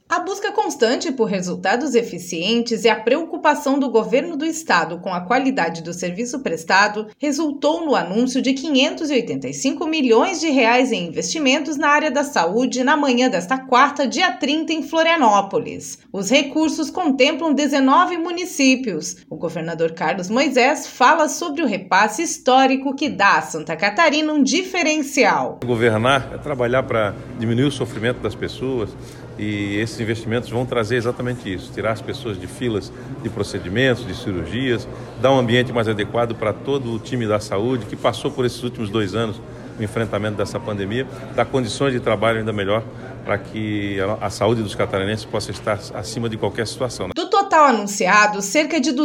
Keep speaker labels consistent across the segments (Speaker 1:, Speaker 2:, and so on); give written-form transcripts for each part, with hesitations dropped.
Speaker 1: A busca constante por resultados eficientes e a preocupação do governo do estado com a qualidade do serviço prestado resultou no anúncio de 585 milhões de reais em investimentos na área da saúde na manhã desta quarta, dia 30, em Florianópolis. Os recursos contemplam 19 municípios. O governador Carlos Moisés fala sobre o repasse histórico que dá a Santa Catarina um diferencial.
Speaker 2: Governar é trabalhar para diminuir o sofrimento das pessoas. E esses investimentos vão trazer exatamente isso, tirar as pessoas de filas de procedimentos, de cirurgias, dar um ambiente mais adequado para todo o time da saúde que passou por esses últimos 2 anos no enfrentamento dessa pandemia, dar condições de trabalho ainda melhor para que a saúde dos catarinenses possa estar acima de qualquer situação.
Speaker 1: Do total anunciado, cerca de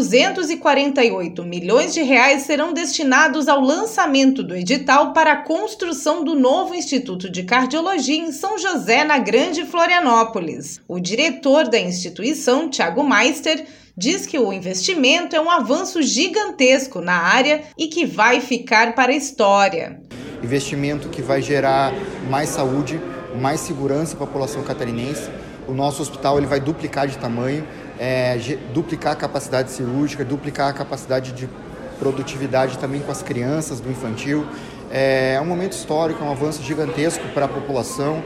Speaker 1: 248 milhões de reais serão destinados ao lançamento do edital para a construção do novo Instituto de Cardiologia em São José, na Grande Florianópolis. O diretor da instituição, Thiago Meister, diz que o investimento é um avanço gigantesco na área e que vai ficar para a história.
Speaker 3: Investimento que vai gerar mais saúde, mais segurança para a população catarinense. O nosso hospital ele vai duplicar de tamanho, duplicar a capacidade cirúrgica, duplicar a capacidade de produtividade também com as crianças do infantil. É um momento histórico, é um avanço gigantesco para a população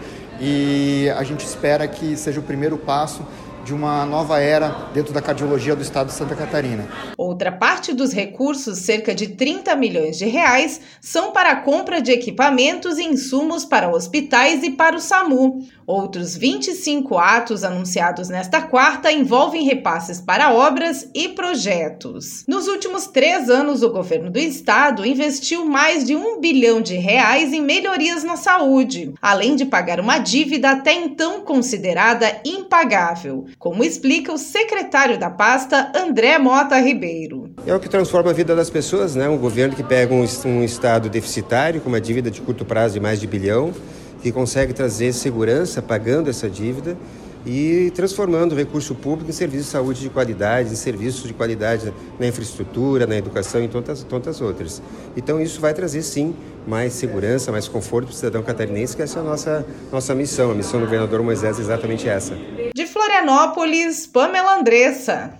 Speaker 3: e a gente espera que seja o primeiro passo de uma nova era dentro da cardiologia do estado de Santa Catarina.
Speaker 1: Outra parte dos recursos, cerca de 30 milhões de reais, são para a compra de equipamentos e insumos para hospitais e para o SAMU. Outros 25 atos anunciados nesta quarta envolvem repasses para obras e projetos. Nos últimos 3 anos, o governo do estado investiu mais de R$1 bilhão em melhorias na saúde, além de pagar uma dívida até então considerada impagável, como explica o secretário da pasta, André Mota Ribeiro.
Speaker 4: É o que transforma a vida das pessoas, né? Um governo que pega um estado deficitário, com uma dívida de curto prazo de mais de R$1 bilhão, que consegue trazer segurança pagando essa dívida e transformando o recurso público em serviço de saúde de qualidade, em serviços de qualidade na infraestrutura, na educação e tantas outras. Então isso vai trazer sim mais segurança, mais conforto para o cidadão catarinense, que essa é a nossa missão. A missão do governador Moisés é exatamente essa.
Speaker 1: De Florianópolis, Pamela Andressa.